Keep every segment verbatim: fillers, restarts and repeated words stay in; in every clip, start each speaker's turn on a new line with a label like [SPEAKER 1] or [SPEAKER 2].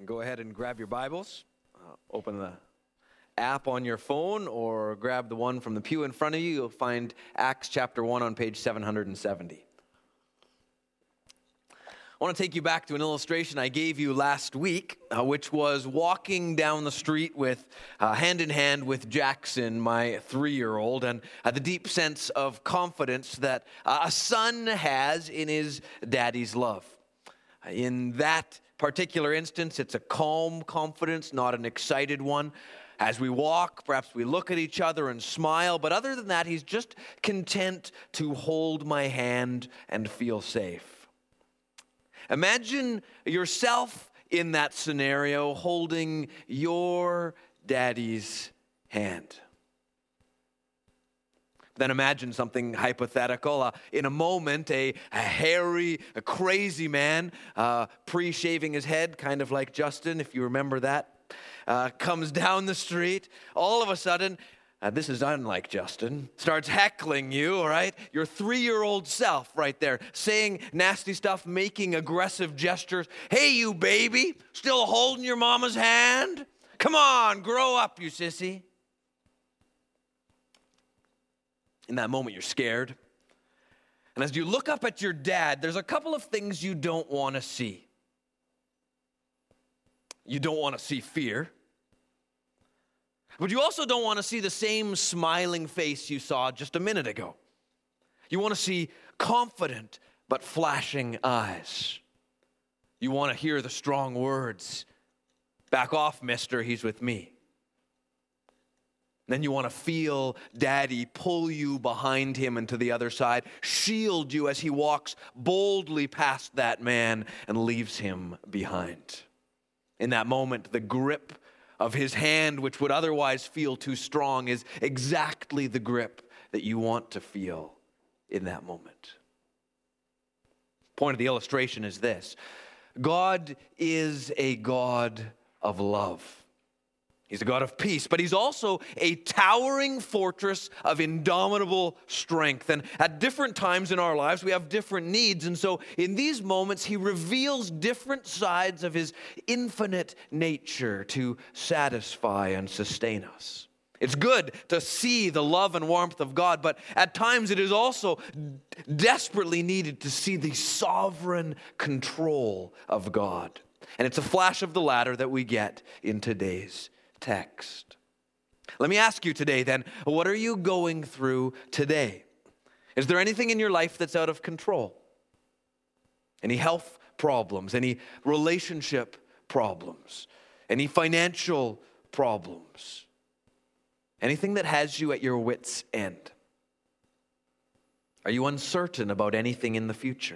[SPEAKER 1] go ahead and grab your Bibles, uh, open the app on your phone, or grab the one from the pew in front of you. You'll find Acts chapter one on page seven hundred seventy. I want to take you back to an illustration I gave you last week, uh, which was walking down the street with uh, hand in hand with Jackson, my three-year-old, and uh, the deep sense of confidence that uh, a son has in his daddy's love. In that particular instance, it's a calm confidence, not an excited one. As we walk, perhaps we look at each other and smile, but other than that, he's just content to hold my hand and feel safe. Imagine yourself in that scenario holding your daddy's hand. Then imagine something hypothetical. Uh, in a moment, a, a hairy, a crazy man, uh, pre-shaving his head, kind of like Justin, if you remember that, uh, comes down the street. All of a sudden, uh, this is unlike Justin, starts heckling you, all right? Your three-year-old self right there, saying nasty stuff, making aggressive gestures. Hey, you baby, still holding your mama's hand? Come on, grow up, you sissy. In that moment, you're scared. And as you look up at your dad, there's a couple of things you don't want to see. You don't want to see fear. But you also don't want to see the same smiling face you saw just a minute ago. You want to see confident but flashing eyes. You want to hear the strong words, "Back off, mister, he's with me." Then you want to feel daddy pull you behind him and to the other side, shield you as he walks boldly past that man and leaves him behind. In that moment, the grip of his hand, which would otherwise feel too strong, is exactly the grip that you want to feel in that moment. Point of the illustration is this: God is a God of love. He's a God of peace, but he's also a towering fortress of indomitable strength. And at different times in our lives, we have different needs. And so in these moments, he reveals different sides of his infinite nature to satisfy and sustain us. It's good to see the love and warmth of God, but at times it is also desperately needed to see the sovereign control of God. And it's a flash of the latter that we get in today's text. Let me ask you today then, what are you going through today? Is there anything in your life that's out of control? Any health problems? Any relationship problems? Any financial problems? Anything that has you at your wit's end? Are you uncertain about anything in the future?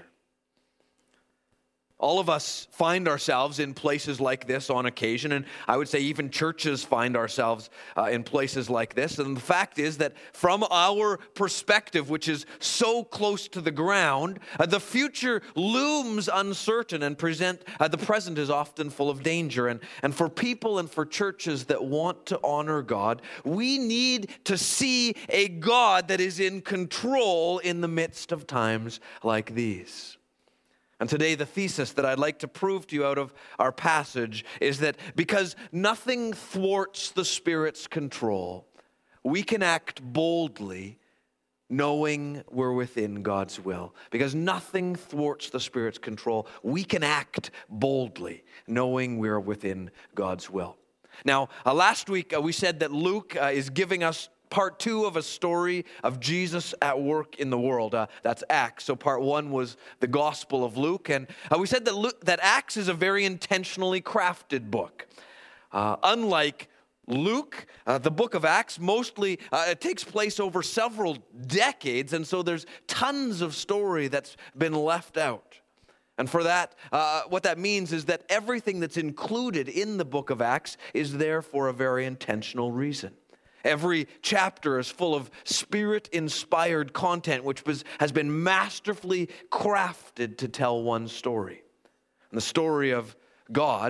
[SPEAKER 1] All of us find ourselves in places like this on occasion, and I would say even churches find ourselves uh, in places like this. And the fact is that from our perspective, which is so close to the ground, uh, the future looms uncertain and present. Uh, the present is often full of danger. And, and for people and for churches that want to honor God, we need to see a God that is in control in the midst of times like these. And today, the thesis that I'd like to prove to you out of our passage is that because nothing thwarts the Spirit's control, we can act boldly knowing we're within God's will. Because nothing thwarts the Spirit's control, we can act boldly knowing we're within God's will. Now, uh, last week uh, we said that Luke uh, is giving us part two of a story of Jesus at work in the world. Uh, that's Acts. So part one was the Gospel of Luke. And uh, we said that Luke, that Acts is a very intentionally crafted book. Uh, unlike Luke, uh, the book of Acts, mostly uh, it takes place over several decades. And so there's tons of story that's been left out. And for that, uh, what that means is that everything that's included in the book of Acts is there for a very intentional reason. Every chapter is full of Spirit-inspired content, which was, has been masterfully crafted to tell one story. And the story of God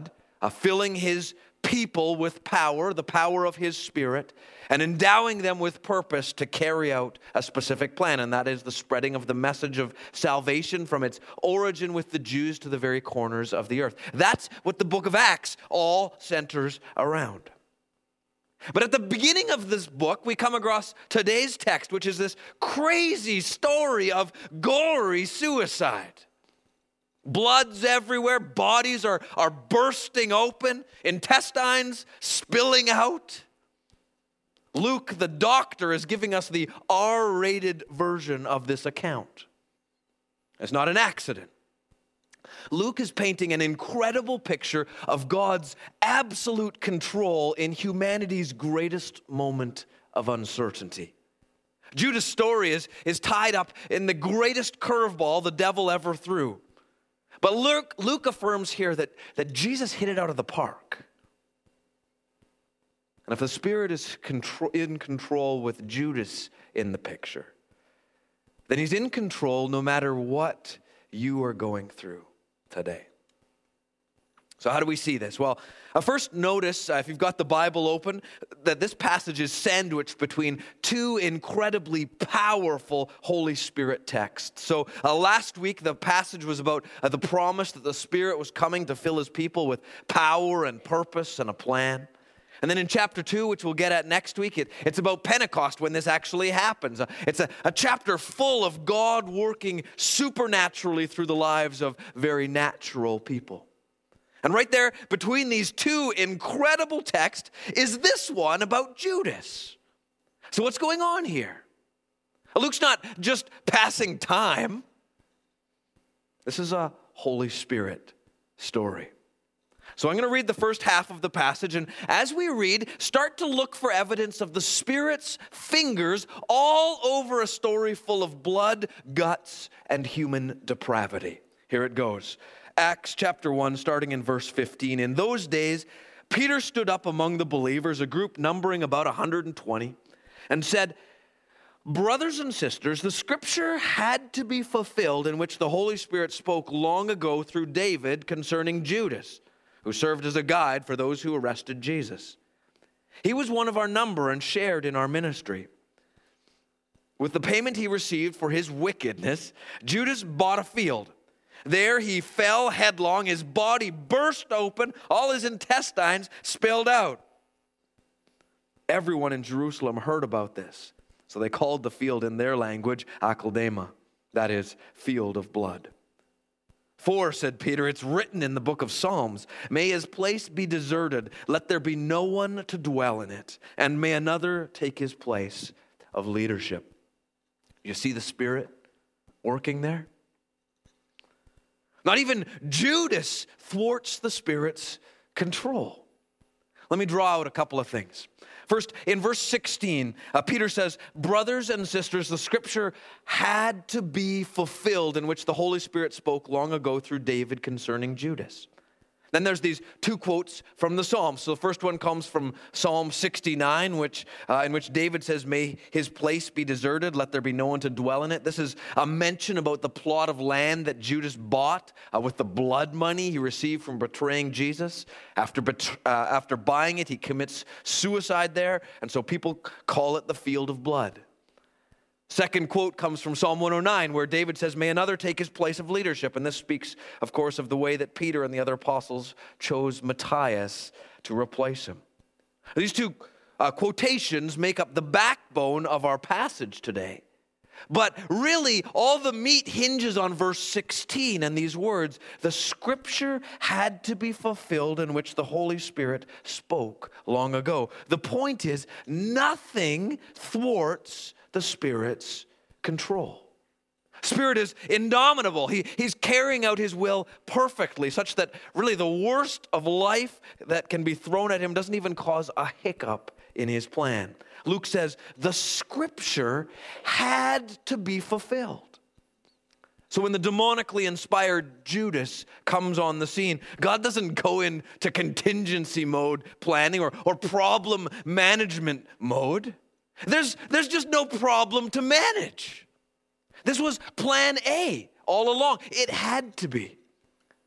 [SPEAKER 1] uh, filling his people with power, the power of his Spirit, and endowing them with purpose to carry out a specific plan, and that is the spreading of the message of salvation from its origin with the Jews to the very corners of the earth. That's what the book of Acts all centers around. But at the beginning of this book, we come across today's text, which is this crazy story of gory suicide. Blood's everywhere, bodies are, are bursting open, intestines spilling out. Luke, the doctor, is giving us the R-rated version of this account. It's not an accident. Luke is painting an incredible picture of God's absolute control in humanity's greatest moment of uncertainty. Judas' story is, is tied up in the greatest curveball the devil ever threw. But Luke, Luke affirms here that, that Jesus hit it out of the park. And if the Spirit is control, in control with Judas in the picture, then he's in control no matter what you are going through today. So how do we see this? Well, uh, first notice, uh, if you've got the Bible open, that this passage is sandwiched between two incredibly powerful Holy Spirit texts. So uh, last week, the passage was about uh, the promise that the Spirit was coming to fill his people with power and purpose and a plan. And then in chapter two, which we'll get at next week, it, it's about Pentecost when this actually happens. Uh, it's a, a chapter full of God working supernaturally through the lives of very natural people. And right there between these two incredible texts is this one about Judas. So what's going on here? Luke's not just passing time. This is a Holy Spirit story. So I'm going to read the first half of the passage, and as we read, start to look for evidence of the Spirit's fingers all over a story full of blood, guts, and human depravity. Here it goes. Acts chapter one, starting in verse fifteen. In those days, Peter stood up among the believers, a group numbering about one hundred twenty, and said, "Brothers and sisters, the scripture had to be fulfilled in which the Holy Spirit spoke long ago through David concerning Judas, who served as a guide for those who arrested Jesus. He was one of our number and shared in our ministry. With the payment he received for his wickedness, Judas bought a field. There he fell headlong, his body burst open, all his intestines spilled out. Everyone in Jerusalem heard about this, so they called the field in their language Akeldama, that is, field of blood. For, said Peter, it's written in the book of Psalms, may his place be deserted, let there be no one to dwell in it, and may another take his place of leadership. You see the Spirit working there? Not even Judas thwarts the Spirit's control. Let me draw out a couple of things. First, in verse sixteen, uh, Peter says, brothers and sisters, the scripture had to be fulfilled in which the Holy Spirit spoke long ago through David concerning Judas. Then there's these two quotes from the Psalms. So the first one comes from Psalm sixty-nine, which uh, in which David says, may his place be deserted, let there be no one to dwell in it. This is a mention about the plot of land that Judas bought uh, with the blood money he received from betraying Jesus. After, bet- uh, after buying it, he commits suicide there, and so people call it the field of blood. Second quote comes from Psalm one oh nine, where David says, may another take his place of leadership. And this speaks, of course, of the way that Peter and the other apostles chose Matthias to replace him. These two uh, quotations make up the backbone of our passage today. But really, all the meat hinges on verse sixteen and these words, the scripture had to be fulfilled in which the Holy Spirit spoke long ago. The point is, nothing thwarts the Spirit's control. Spirit is indomitable. He, he's carrying out his will perfectly, such that really the worst of life that can be thrown at him doesn't even cause a hiccup in his plan. Luke says, the scripture had to be fulfilled. So when the demonically inspired Judas comes on the scene, God doesn't go into contingency mode planning or, or problem management mode. There's, there's just no problem to manage. This was plan A all along. It had to be.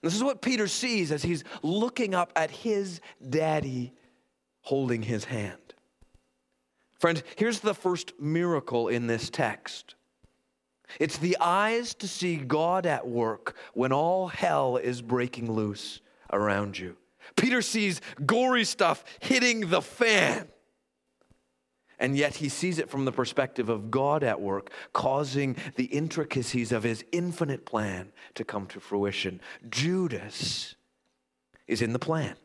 [SPEAKER 1] This is what Peter sees as he's looking up at his daddy holding his hand. Friends, here's the first miracle in this text. It's the eyes to see God at work when all hell is breaking loose around you. Peter sees gory stuff hitting the fan. And yet he sees it from the perspective of God at work, causing the intricacies of his infinite plan to come to fruition. Judas is in the plan.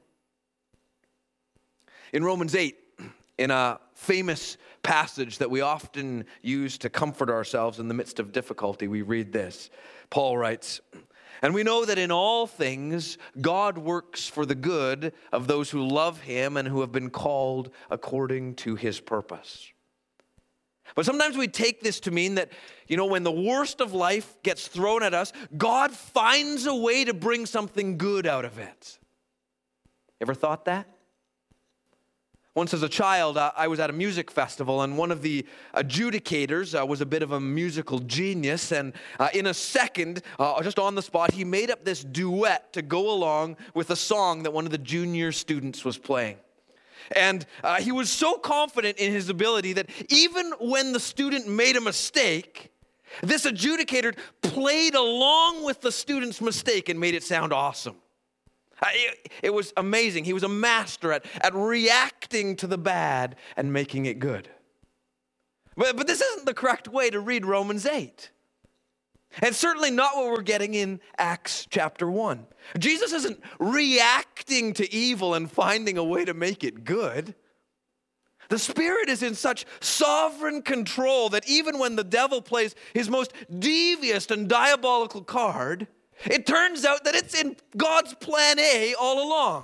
[SPEAKER 1] In Romans eight, in a famous passage that we often use to comfort ourselves in the midst of difficulty, we read this. Paul writes, "And we know that in all things God works for the good of those who love him and who have been called according to his purpose." But sometimes we take this to mean that, you know, when the worst of life gets thrown at us, God finds a way to bring something good out of it. Ever thought that? Once as a child, uh, I was at a music festival, and one of the adjudicators uh, was a bit of a musical genius, and uh, in a second, uh, just on the spot, he made up this duet to go along with a song that one of the junior students was playing. And uh, he was so confident in his ability that even when the student made a mistake, this adjudicator played along with the student's mistake and made it sound awesome. It, it was amazing. He was a master at, at reacting to the bad and making it good. But, but this isn't the correct way to read Romans eight. And certainly not what we're getting in Acts chapter one. Jesus isn't reacting to evil and finding a way to make it good. The Spirit is in such sovereign control that even when the devil plays his most devious and diabolical card, it turns out that it's in God's plan A all along.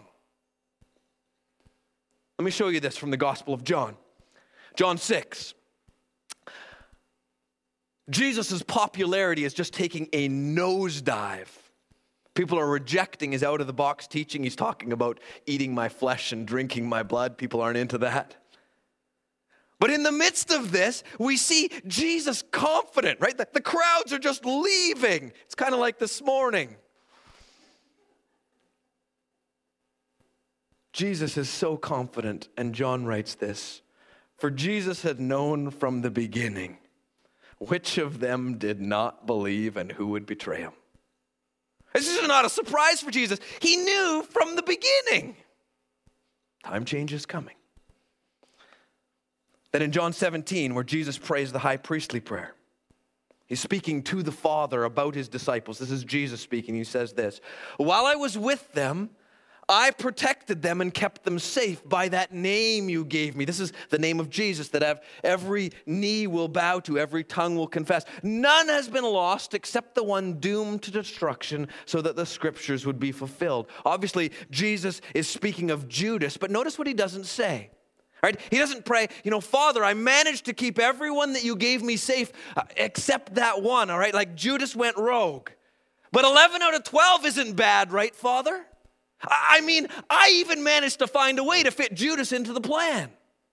[SPEAKER 1] Let me show you this from the Gospel of John. John six. Jesus' popularity is just taking a nosedive. People are rejecting his out-of-the-box teaching. He's talking about eating my flesh and drinking my blood. People aren't into that. But in the midst of this, we see Jesus confident, right? The, the crowds are just leaving. It's kind of like this morning. Jesus is so confident, and John writes this, "For Jesus had known from the beginning which of them did not believe and who would betray him." This is not a surprise for Jesus. He knew from the beginning. Time change is coming. Then in John seventeen, where Jesus prays the high priestly prayer, he's speaking to the Father about his disciples. This is Jesus speaking. He says this, "While I was with them, I protected them and kept them safe by that name you gave me." This is the name of Jesus that every knee will bow to, every tongue will confess. "None has been lost except the one doomed to destruction, so that the scriptures would be fulfilled." Obviously, Jesus is speaking of Judas, but notice what he doesn't say. Right? He doesn't pray, you know, "Father, I managed to keep everyone that you gave me safe uh, except that one," all right? Like Judas went rogue. But eleven out of twelve isn't bad, right, Father? I mean, I even managed to find a way to fit Judas into the plan.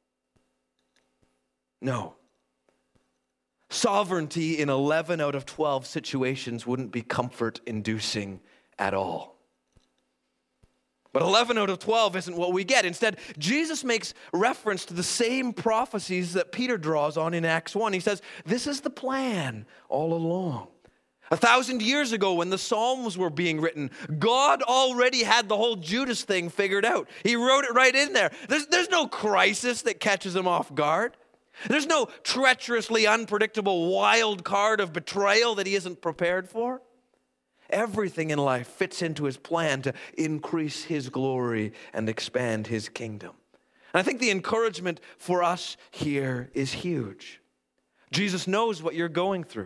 [SPEAKER 1] No. Sovereignty in eleven out of twelve situations wouldn't be comfort-inducing at all. But eleven out of twelve isn't what we get. Instead, Jesus makes reference to the same prophecies that Peter draws on in Acts one. He says, this is the plan all along. A thousand years ago when the Psalms were being written, God already had the whole Judas thing figured out. He wrote it right in there. There's, there's no crisis that catches him off guard. There's no treacherously unpredictable wild card of betrayal that he isn't prepared for. Everything in life fits into his plan to increase his glory and expand his kingdom. And I think the encouragement for us here is huge. Jesus knows what you're going through.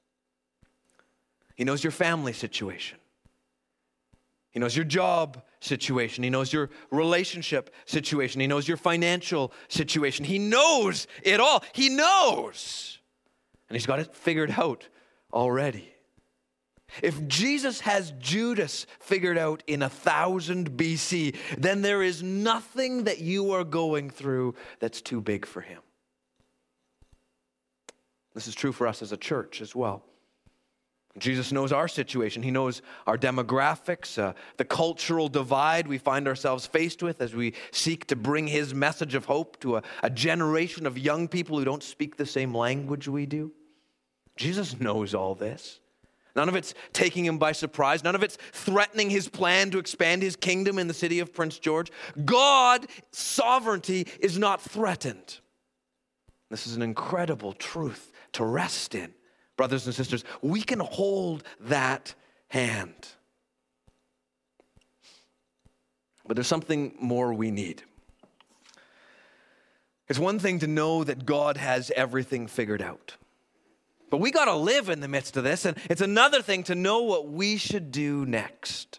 [SPEAKER 1] He knows your family situation. He knows your job situation. He knows your relationship situation. He knows your financial situation. He knows it all. He knows. And he's got it figured out already. If Jesus has Judas figured out in one thousand B C, then there is nothing that you are going through that's too big for him. This is true for us as a church as well. Jesus knows our situation. He knows our demographics, uh, the cultural divide we find ourselves faced with as we seek to bring his message of hope to a, a generation of young people who don't speak the same language we do. Jesus knows all this. None of it's taking him by surprise. None of it's threatening his plan to expand his kingdom in the city of Prince George. God's sovereignty is not threatened. This is an incredible truth to rest in. Brothers and sisters, we can hold that hand. But there's something more we need. It's one thing to know that God has everything figured out. But we got to live in the midst of this, and it's another thing to know what we should do next.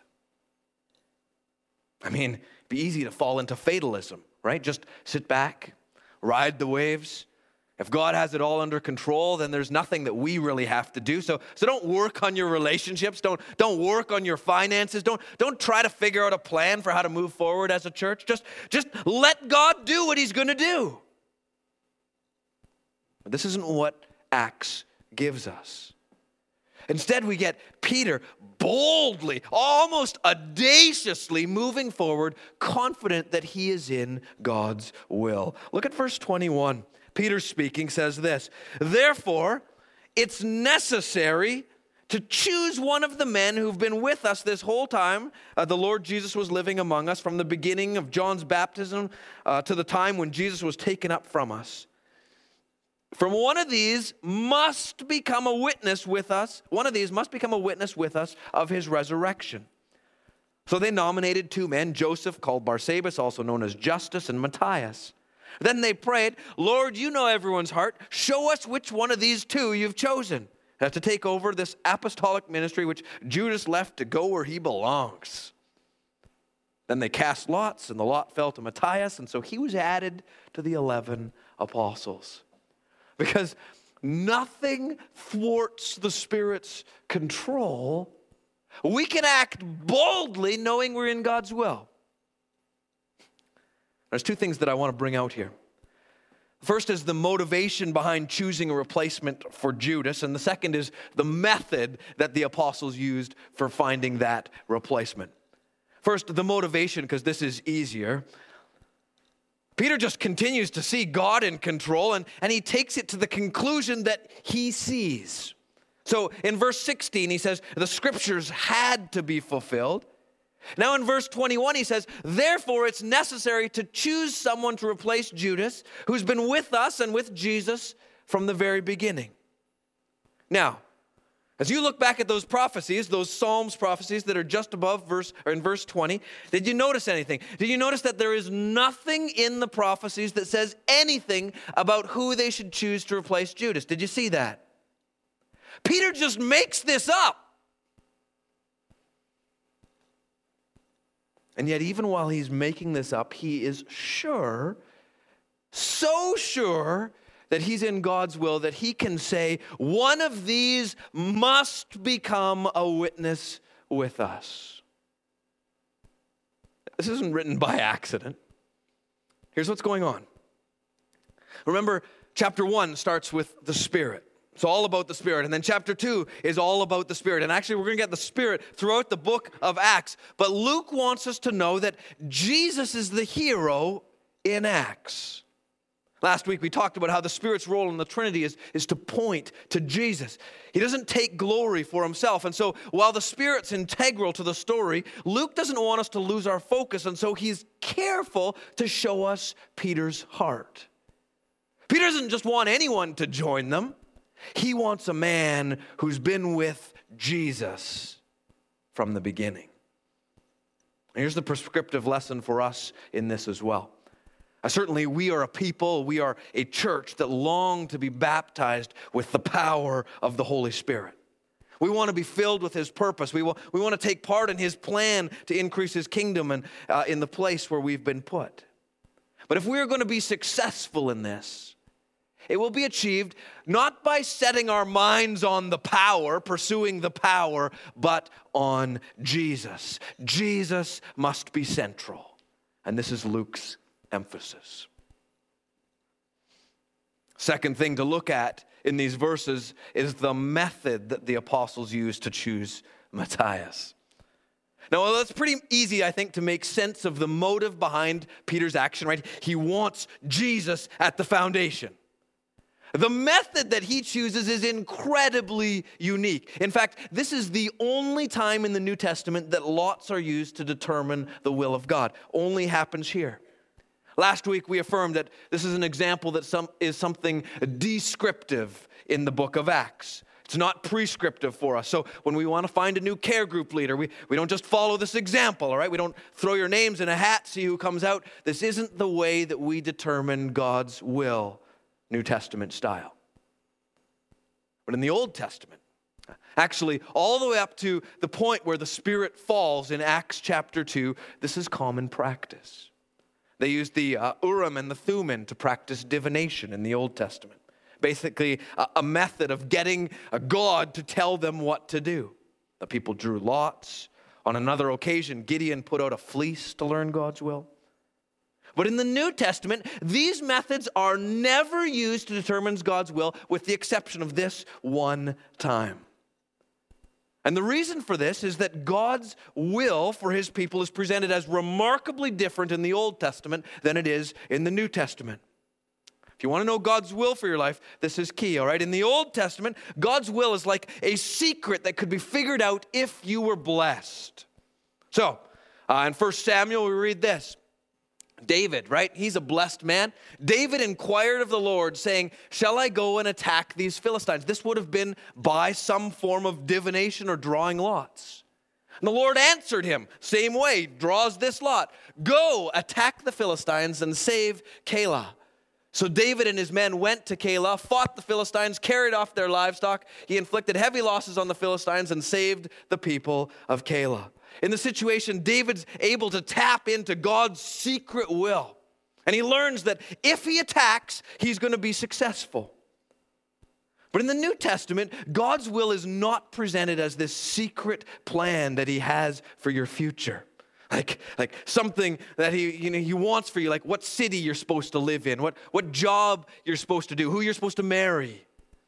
[SPEAKER 1] I mean, it'd be easy to fall into fatalism, right? Just sit back, ride the waves. If God has it all under control, then there's nothing that we really have to do. So, so don't work on your relationships. Don't, don't work on your finances. Don't, don't try to figure out a plan for how to move forward as a church. Just, just let God do what he's going to do. But this isn't what Acts gives us. Instead, we get Peter boldly, almost audaciously moving forward, confident that he is in God's will. Look at verse twenty-one. Peter speaking says this, "Therefore, it's necessary to choose one of the men who've been with us this whole time uh, the Lord Jesus was living among us, from the beginning of John's baptism uh, to the time when Jesus was taken up from us. From one of these must become a witness with us. One of these must become a witness with us of his resurrection." So they nominated two men, Joseph, called Barsabas, also known as Justus, and Matthias. Then they prayed, "Lord, you know everyone's heart. Show us which one of these two you've chosen uh, to take over this apostolic ministry which Judas left to go where he belongs." Then they cast lots, and the lot fell to Matthias, and so he was added to the eleven apostles. Because nothing thwarts the Spirit's control, we can act boldly knowing we're in God's will. There's two things that I want to bring out here. First is the motivation behind choosing a replacement for Judas, and the second is the method that the apostles used for finding that replacement. First, the motivation, because this is easier. Peter just continues to see God in control, and, and he takes it to the conclusion that he sees. So in verse sixteen, he says, the scriptures had to be fulfilled. Now in verse twenty-one, he says, therefore it's necessary to choose someone to replace Judas, who's been with us and with Jesus from the very beginning. Now, as you look back at those prophecies, those Psalms prophecies that are just above verse, or in verse twenty, did you notice anything? Did you notice that there is nothing in the prophecies that says anything about who they should choose to replace Judas? Did you see that? Peter just makes this up. And yet, even while he's making this up, he is sure, so sure, that he's in God's will, that he can say, one of these must become a witness with us. This isn't written by accident. Here's what's going on. Remember, chapter one starts with the Spirit. It's all about the Spirit. And then chapter two is all about the Spirit. And actually, we're going to get the Spirit throughout the book of Acts. But Luke wants us to know that Jesus is the hero in Acts. Last week, we talked about how the Spirit's role in the Trinity is, is to point to Jesus. He doesn't take glory for himself. And so while the Spirit's integral to the story, Luke doesn't want us to lose our focus. And so he's careful to show us Peter's heart. Peter doesn't just want anyone to join them. He wants a man who's been with Jesus from the beginning. And here's the prescriptive lesson for us in this as well. Uh, certainly, we are a people, we are a church that long to be baptized with the power of the Holy Spirit. We want to be filled with his purpose. We, will, we want to take part in his plan to increase his kingdom and uh, in the place where we've been put. But if we're going to be successful in this, it will be achieved not by setting our minds on the power, pursuing the power, but on Jesus. Jesus must be central. And this is Luke's emphasis. Second thing to look at in these verses is the method that the apostles used to choose Matthias. Now, well, it's pretty easy, I think, to make sense of the motive behind Peter's action, right? He wants Jesus at the foundation. The method that he chooses is incredibly unique. In fact, this is the only time in the New Testament that lots are used to determine the will of God. Only happens here. Last week, we affirmed that this is an example that some, is something descriptive in the book of Acts. It's not prescriptive for us. So when we want to find a new care group leader, we, we don't just follow this example, all right? We don't throw your names in a hat, see who comes out. This isn't the way that we determine God's will, New Testament style. But in the Old Testament, actually all the way up to the point where the Spirit falls in Acts chapter two, this is common practice. They used the uh, Urim and the Thummim to practice divination in the Old Testament. Basically, a, a method of getting a God to tell them what to do. The people drew lots. On another occasion, Gideon put out a fleece to learn God's will. But in the New Testament, these methods are never used to determine God's will, with the exception of this one time. And the reason for this is that God's will for his people is presented as remarkably different in the Old Testament than it is in the New Testament. If you want to know God's will for your life, this is key, all right? In the Old Testament, God's will is like a secret that could be figured out if you were blessed. So, uh, in First Samuel, we read this. David, right? He's a blessed man. David inquired of the Lord, saying, shall I go and attack these Philistines? This would have been by some form of divination or drawing lots. And the Lord answered him, same way, draws this lot. Go, attack the Philistines and save Keilah. So David and his men went to Keilah, fought the Philistines, carried off their livestock. He inflicted heavy losses on the Philistines and saved the people of Keilah. In the situation, David's able to tap into God's secret will. And he learns that if he attacks, he's going to be successful. But in the New Testament, God's will is not presented as this secret plan that he has for your future. Like, like something that he, you know, he wants for you, like what city you're supposed to live in, what, what job you're supposed to do, who you're supposed to marry.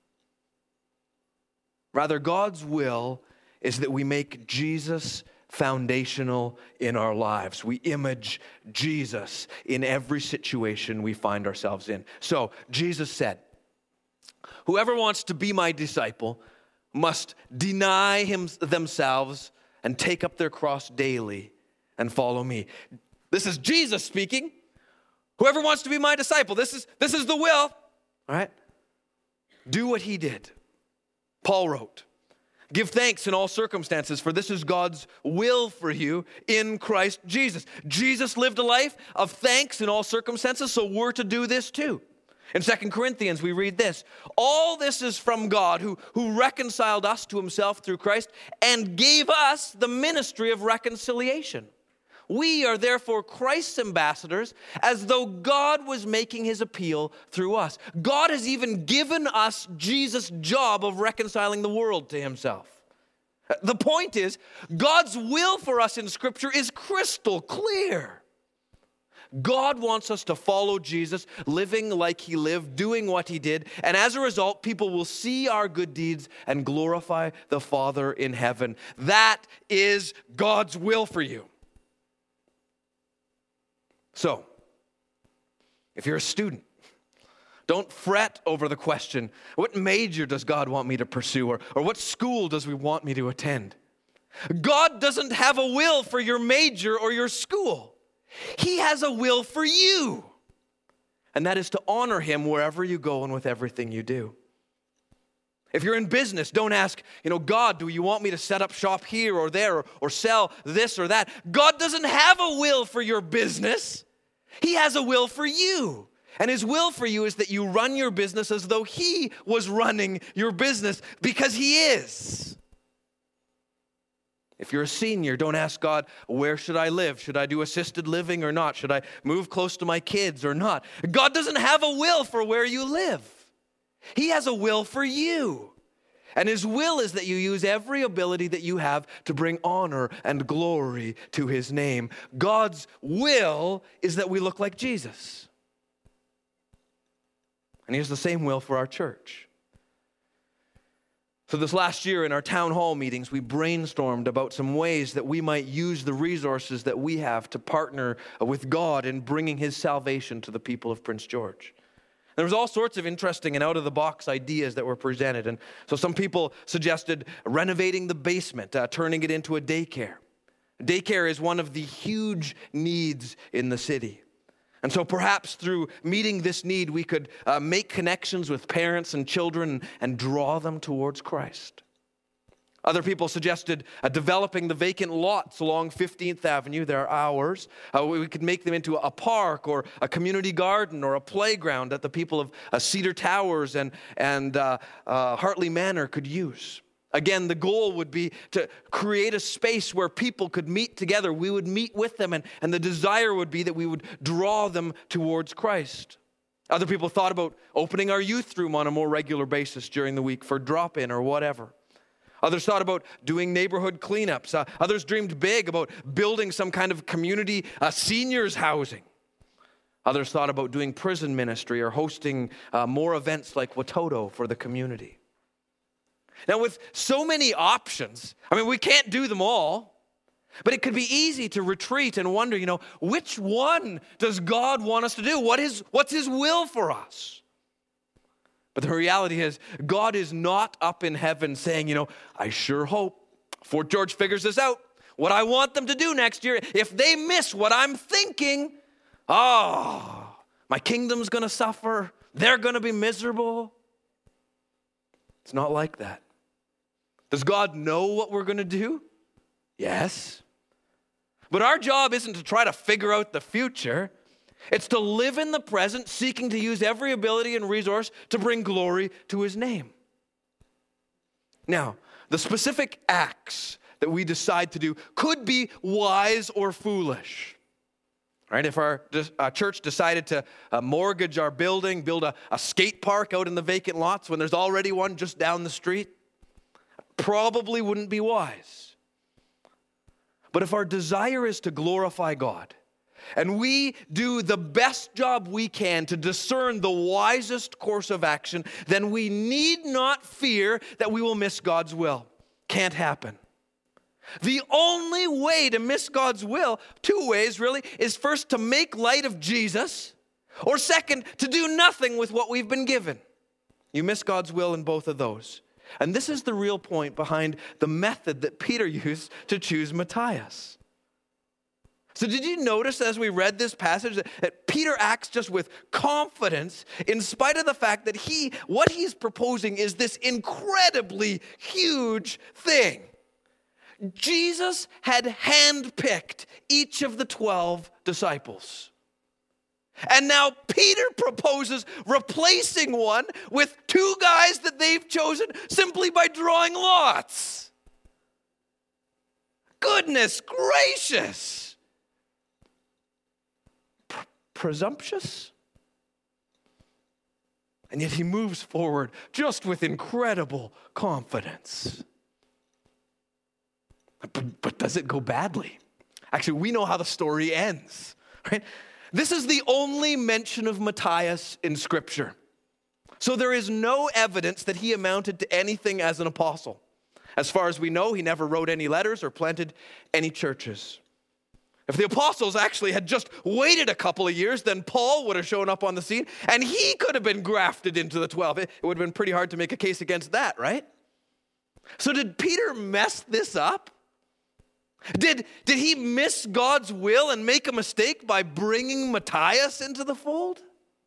[SPEAKER 1] Rather, God's will is that we make Jesus foundational in our lives. We image Jesus in every situation we find ourselves in. So Jesus said, whoever wants to be my disciple must deny him, themselves and take up their cross daily and follow me. This is Jesus speaking. Whoever wants to be my disciple, this is, this is the will. All right? Do what he did. Paul wrote, give thanks in all circumstances, for this is God's will for you in Christ Jesus. Jesus lived a life of thanks in all circumstances, so we're to do this too. In Second Corinthians, we read this. All this is from God, who, who reconciled us to himself through Christ and gave us the ministry of reconciliation. We are therefore Christ's ambassadors, as though God was making his appeal through us. God has even given us Jesus' job of reconciling the world to himself. The point is, God's will for us in Scripture is crystal clear. God wants us to follow Jesus, living like he lived, doing what he did, and as a result, people will see our good deeds and glorify the Father in heaven. That is God's will for you. So, if you're a student, don't fret over the question, what major does God want me to pursue, or, or what school does he want me to attend? God doesn't have a will for your major or your school. He has a will for you, and that is to honor him wherever you go and with everything you do. If you're in business, don't ask, you know, God, do you want me to set up shop here or there or, or sell this or that? God doesn't have a will for your business. He has a will for you. And his will for you is that you run your business as though he was running your business, because he is. If you're a senior, don't ask God, where should I live? Should I do assisted living or not? Should I move close to my kids or not? God doesn't have a will for where you live. He has a will for you. And his will is that you use every ability that you have to bring honor and glory to his name. God's will is that we look like Jesus. And he has the same will for our church. So this last year in our town hall meetings, we brainstormed about some ways that we might use the resources that we have to partner with God in bringing his salvation to the people of Prince George. There was all sorts of interesting and out-of-the-box ideas that were presented. And so some people suggested renovating the basement, uh, turning it into a daycare. Daycare is one of the huge needs in the city. And so perhaps through meeting this need, we could uh, make connections with parents and children and draw them towards Christ. Other people suggested uh, developing the vacant lots along fifteenth Avenue. They're ours. Uh, we could make them into a park or a community garden or a playground that the people of uh, Cedar Towers and, and uh, uh, Hartley Manor could use. Again, the goal would be to create a space where people could meet together. We would meet with them, and, and the desire would be that we would draw them towards Christ. Other people thought about opening our youth room on a more regular basis during the week for drop-in or whatever. Others thought about doing neighborhood cleanups. Uh, others dreamed big about building some kind of community uh, seniors housing. Others thought about doing prison ministry or hosting uh, more events like Watoto for the community. Now, with so many options, I mean, we can't do them all, but it could be easy to retreat and wonder, you know, which one does God want us to do? What is, what's his will for us? But the reality is, God is not up in heaven saying, you know, I sure hope Fort George figures this out, what I want them to do next year. If they miss what I'm thinking, oh, my kingdom's going to suffer. They're going to be miserable. It's not like that. Does God know what we're going to do? Yes. But our job isn't to try to figure out the future. It's to live in the present, seeking to use every ability and resource to bring glory to his name. Now, the specific acts that we decide to do could be wise or foolish. Right? If our uh, church decided to uh, mortgage our building, build a, a skate park out in the vacant lots when there's already one just down the street, probably wouldn't be wise. But if our desire is to glorify God, and we do the best job we can to discern the wisest course of action, then we need not fear that we will miss God's will. Can't happen. The only way to miss God's will, two ways really, is first to make light of Jesus, or second, to do nothing with what we've been given. You miss God's will in both of those. And this is the real point behind the method that Peter used to choose Matthias. So did you notice as we read this passage that, that Peter acts just with confidence in spite of the fact that he, what he's proposing is this incredibly huge thing. Jesus had handpicked each of the twelve disciples. And now Peter proposes replacing one with two guys that they've chosen simply by drawing lots. Goodness gracious. P- presumptuous? And yet he moves forward just with incredible confidence. But, but does it go badly? Actually, we know how the story ends, right? This is the only mention of Matthias in Scripture. So there is no evidence that he amounted to anything as an apostle. As far as we know, he never wrote any letters or planted any churches. If the apostles actually had just waited a couple of years, then Paul would have shown up on the scene, and he could have been grafted into the twelve. It would have been pretty hard to make a case against that, right? So did Peter mess this up? Did, did he miss God's will and make a mistake by bringing Matthias into the fold?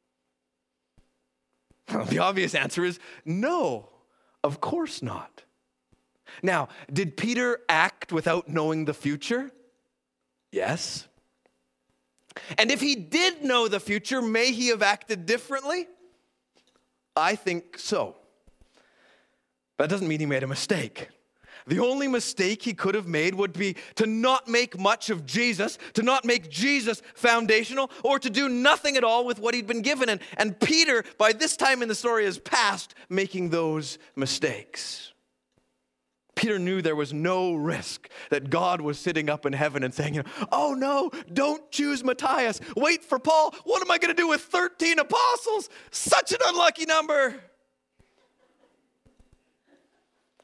[SPEAKER 1] Well, the obvious answer is no, of course not. Now, did Peter act without knowing the future? Yes. And if he did know the future, may he have acted differently? I think so. But that doesn't mean he made a mistake. The only mistake he could have made would be to not make much of Jesus, to not make Jesus foundational, or to do nothing at all with what he'd been given. And, and Peter, by this time in the story, is past making those mistakes. Peter knew there was no risk that God was sitting up in heaven and saying, you know, oh no, don't choose Matthias. Wait for Paul. What am I going to do with thirteen apostles? Such an unlucky number.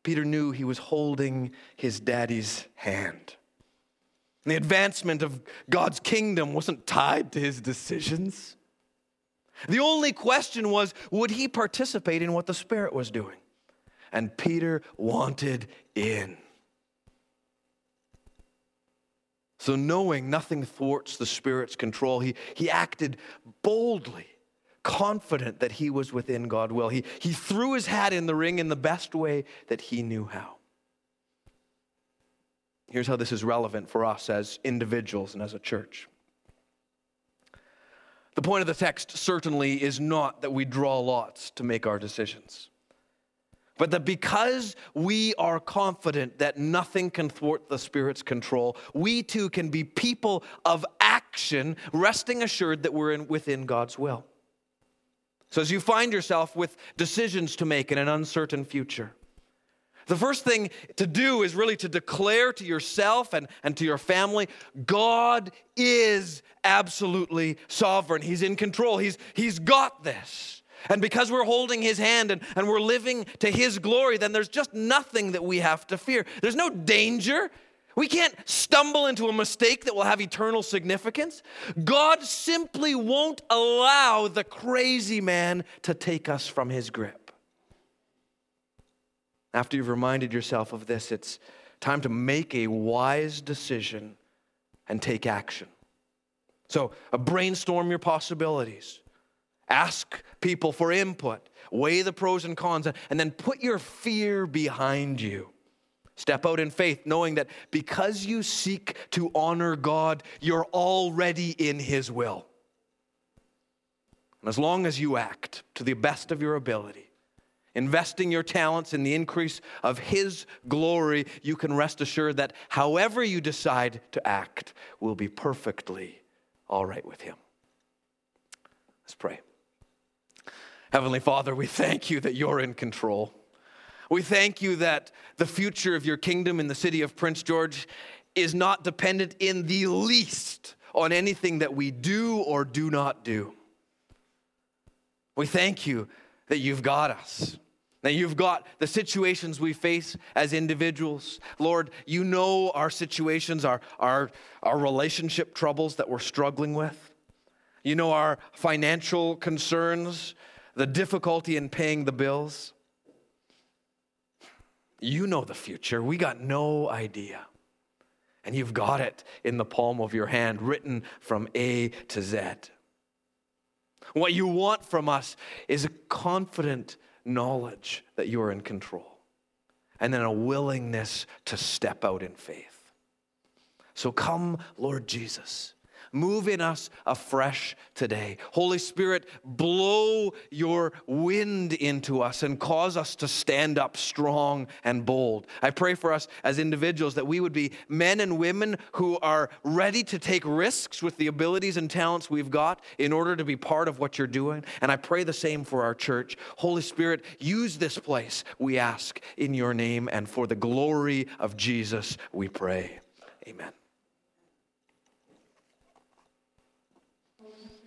[SPEAKER 1] Peter knew he was holding his daddy's hand. And the advancement of God's kingdom wasn't tied to his decisions. The only question was, would he participate in what the Spirit was doing? And Peter wanted in. So knowing nothing thwarts the Spirit's control, he, he acted boldly, confident that he was within God's will. He, he threw his hat in the ring in the best way that he knew how. Here's how this is relevant for us as individuals and as a church. The point of the text certainly is not that we draw lots to make our decisions, but that because we are confident that nothing can thwart the Spirit's control, we too can be people of action, resting assured that we're in, within God's will. So as you find yourself with decisions to make in an uncertain future, the first thing to do is really to declare to yourself and, and to your family, God is absolutely sovereign. He's in control. He's, he's got this. And because we're holding his hand and, and we're living to his glory, then there's just nothing that we have to fear. There's no danger. We can't stumble into a mistake that will have eternal significance. God simply won't allow the crazy man to take us from his grip. After you've reminded yourself of this, it's time to make a wise decision and take action. So uh, brainstorm your possibilities. Ask people for input. Weigh the pros and cons, and then put your fear behind you. Step out in faith, knowing that because you seek to honor God, you're already in his will. And as long as you act to the best of your ability, investing your talents in the increase of his glory, you can rest assured that however you decide to act will be perfectly all right with him. Let's pray. Heavenly Father, we thank you that you're in control. We thank you that the future of your kingdom in the city of Prince George is not dependent in the least on anything that we do or do not do. We thank you that you've got us. Now, you've got the situations we face as individuals. Lord, you know our situations, our, our, our relationship troubles that we're struggling with. You know our financial concerns, the difficulty in paying the bills. You know the future. We got no idea. And you've got it in the palm of your hand, written from A to Z. What you want from us is a confident knowledge that you're in control, and then a willingness to step out in faith. So come, Lord Jesus, move in us afresh today. Holy Spirit, blow your wind into us and cause us to stand up strong and bold. I pray for us as individuals that we would be men and women who are ready to take risks with the abilities and talents we've got in order to be part of what you're doing. And I pray the same for our church. Holy Spirit, use this place, we ask in your name, and for the glory of Jesus, we pray. Amen.